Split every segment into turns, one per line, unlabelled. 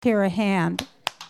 Hear a hand.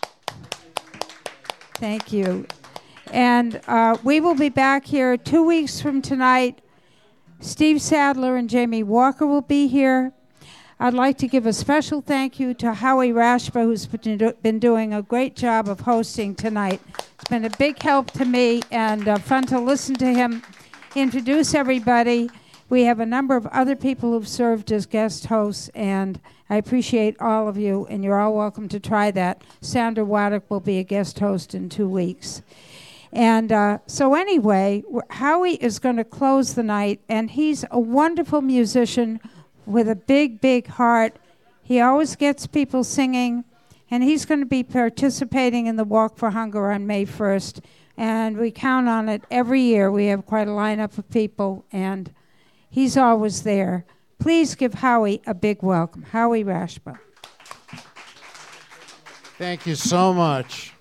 Thank you. And we will be back here 2 weeks from tonight. Steve Sadler and Jamie Walker will be here. I'd like to give a special thank you to Howie Rashba, who's been doing a great job of hosting tonight. It's been a big help to me and fun to listen to him introduce everybody. We have a number of other people who've served as guest hosts, and I appreciate all of you, and you're all welcome to try that. Sandra Waddick will be a guest host in 2 weeks. And so anyway, Howie is going to close the night, and he's a wonderful musician with a big, big heart. He always gets people singing, and he's going to be participating in the Walk for Hunger on May 1st, and we count on it every year. We have quite a lineup of people, and he's always there. Please give Howie a big welcome. Howie Rashba.
Thank you so much.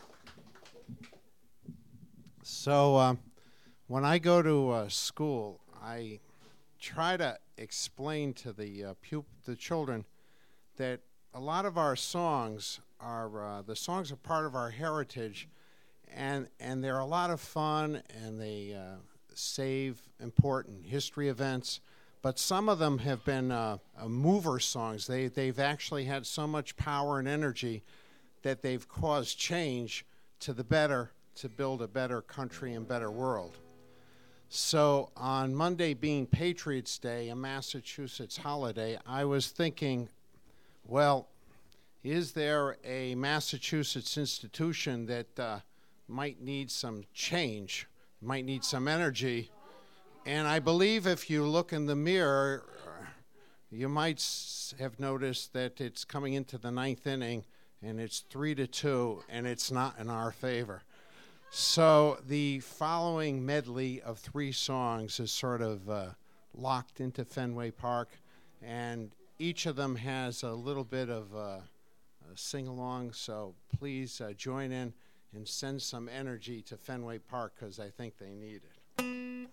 So when I go to school, I try to explain to the children that a lot of our songs are the songs are part of our heritage, and they're a lot of fun, and they save important history events. But some of them have been mover songs. They've actually had so much power and energy that they've caused change to the better, to build a better country and better world. So on Monday being Patriots Day, a Massachusetts holiday, I was thinking, well, is there a Massachusetts institution that might need some change, might need some energy? And I believe if you look in the mirror, you might have noticed that it's coming into the ninth inning, and it's 3-2, and it's not in our favor. So the following medley of 3 songs is sort of locked into Fenway Park, and each of them has a little bit of a sing-along, so please join in and send some energy to Fenway Park, because I think they need it.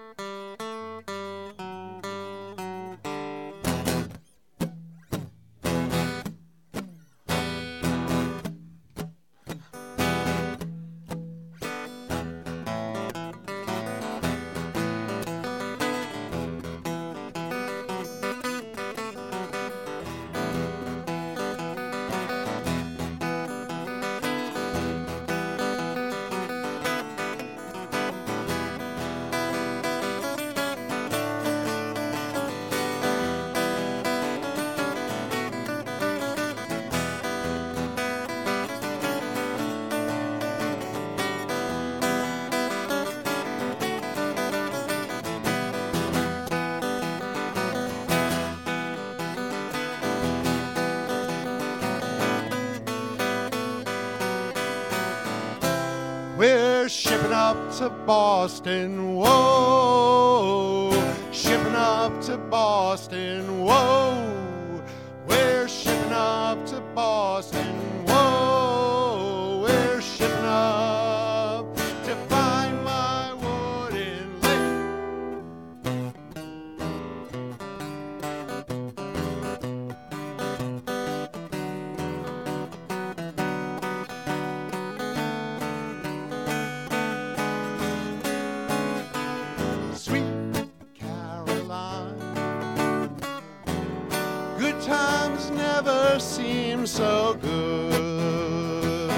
We're shipping up to Boston, whoa. Shipping up to Boston, whoa. We're shipping up to Boston, whoa. We're shipping up to find my wooden leg. Sweet Caroline, good times never seem so good.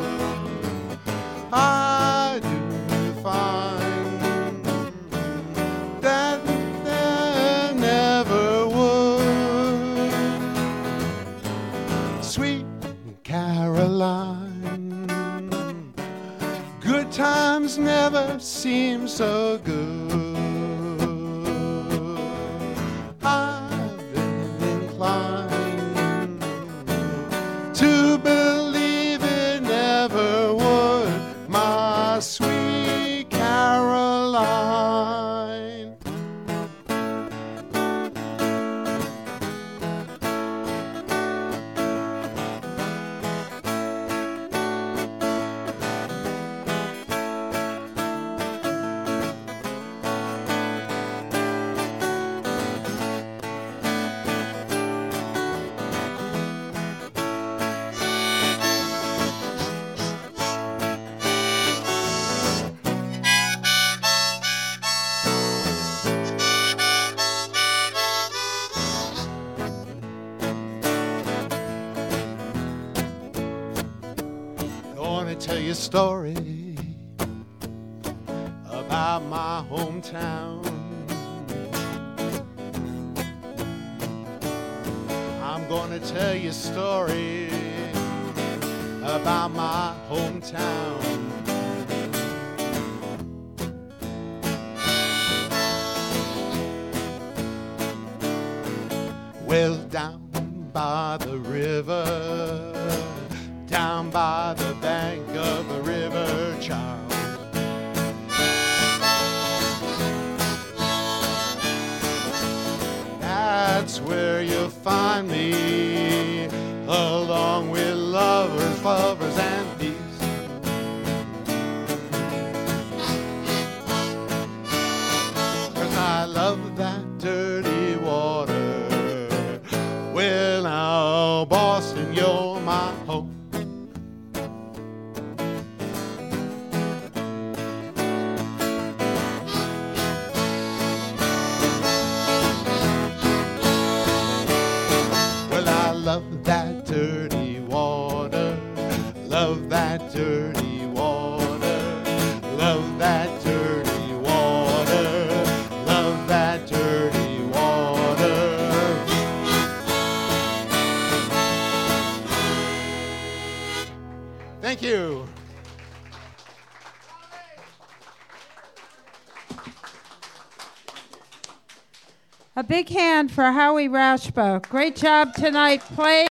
I do find that there never would. Sweet Caroline, good times never seem so good. I've been inclined to believe it never would, my sweet Caroline. gonna tell you a story about my hometown. I'm gonna tell you a story about my hometown. Well, down by the river, down by the bank of the river, Charles, that's where you'll find me, along with lovers, lovers, and peace. Cause I love that dirty water. Well, now, Boston, you're my home. Well, I love that dirty water, love that dirty water, love that dirty water, love that dirty water. Thank you.
A big hand for Howie Rashba. Great job tonight playing.